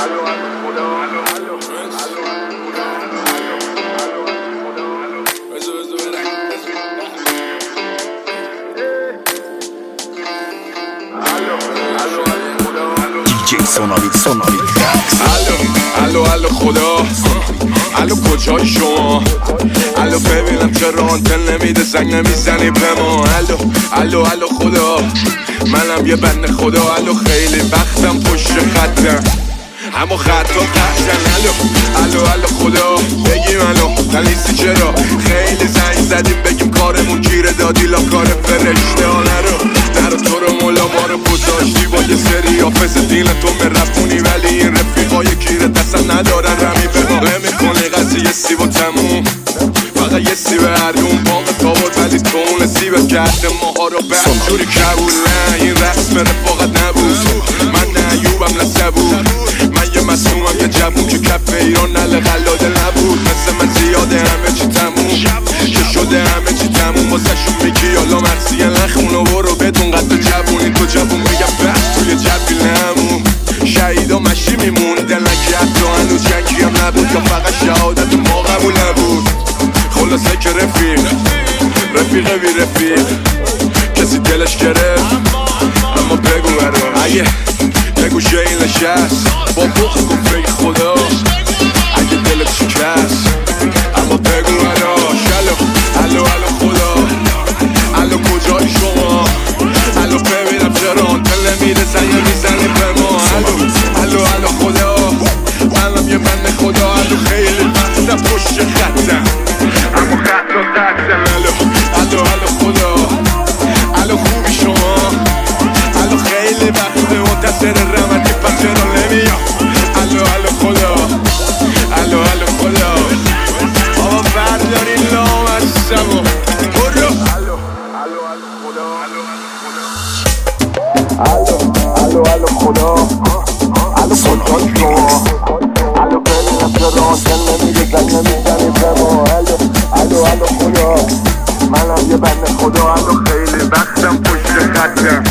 الو خدا، الو کجای شما؟ الو ببینم چرا آنتن نمیده، زنگ نمیزنی به ما. الو خدا، منم یه بنده خدا. الو خیلی وقتم پشت خطم، اما خطا قطعن. الو خدا، بگی منو تنیستی چرا؟ خیلی زنگ زدیم بگیم کارمون گیره دادی، لا کار فرشته ها نرو تو رو مولا ما رو گذاشتی با یه سری حافظ دین تو مرفونی، ولی این رفیقای گیره دستم ندارن رمی به ما نمیکنی قضیه سیب و تموم، فقط یه سیب هردون باقی تابود، ولی تو اون سیبت کرده ماها رو بهجوری کبول. نه این رسم رفاقت نبود، من نه ایوبم نسبود، من یه مسئومم یه جوون که کف ایران نل قلاده نبود. مثل من زیاده همه چی تموم که شده، همه چی تموم واسه شون میگی یالا مرسیه نخونو برو بدون قد جوونی تو جوون میگم بس توی جبیل نمون. شهیدا مشی میمونده نکی حتی هنوز جنگی هم نبود، یا فقط شهادت ما قبول نبود. خلاصه که رفیق بی رفیق کسی دلش گرفت، اما بگو برا اگه بگو شیل نشست با بخ گفت بگی خدا اگه دلت شکست، اما بگو براش. الو خدا، الو کجای شما؟ الو ببینم چرا آنتن نمیده، زنگ میزنی به ما. الو خدا، منم یه بنده خدا. الو خیلی وقتم پشت خطم، اما خطا قطعم. الو خدا، الو خوبی شما؟ الو خیلی وقت منتظر رمتی پس چرا نمیام؟ الو خدا، الو خدا، آقا برداری لامستم و برو. الو خدا، الو کجای شما؟ الو ببینم چرا آنتن نمیده، زنگ نمیزنی به ما. الو خدا، منم یه بنده خدا. الو خیلی وقتم پشت خطم،